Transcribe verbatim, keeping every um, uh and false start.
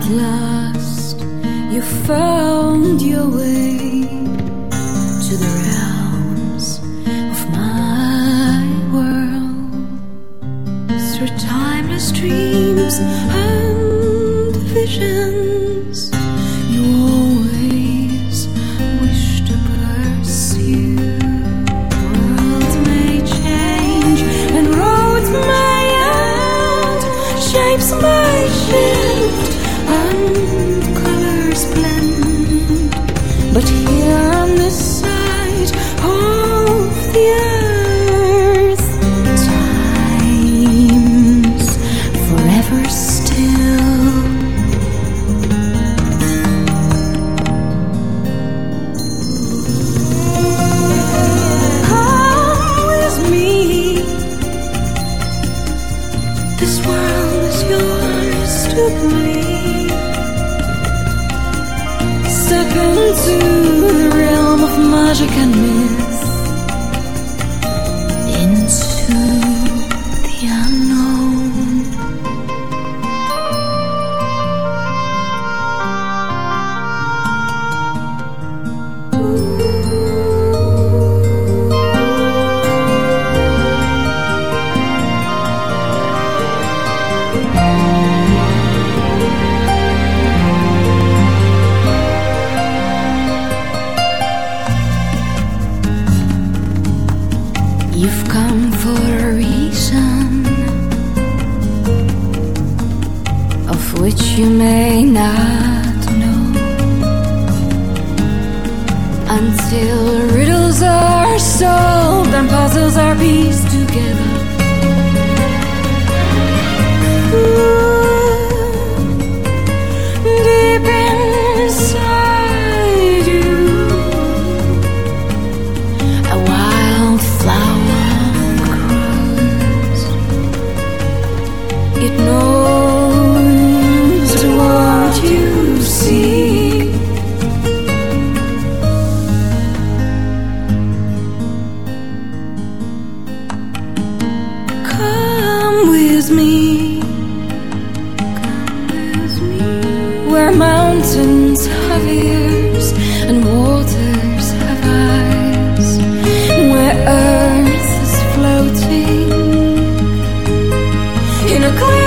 At last you found your way to the realms of my world, through timeless dreams and visions you always wish to pursue. Worlds may change and roads may end, shapes may shift and colors blend, but here on this side of the earth, time's forever still. Come with me, this world is yours to breathe. Step into the realm of magic and myth, into the unknown. You've come for a reason of which you may not know, until riddles are solved and puzzles are pieced together. Ooh, deep inside you, a wildflower grows. It knows what you see. Come with me, where mountains have ears and waters have eyes, where earth is floating in a clear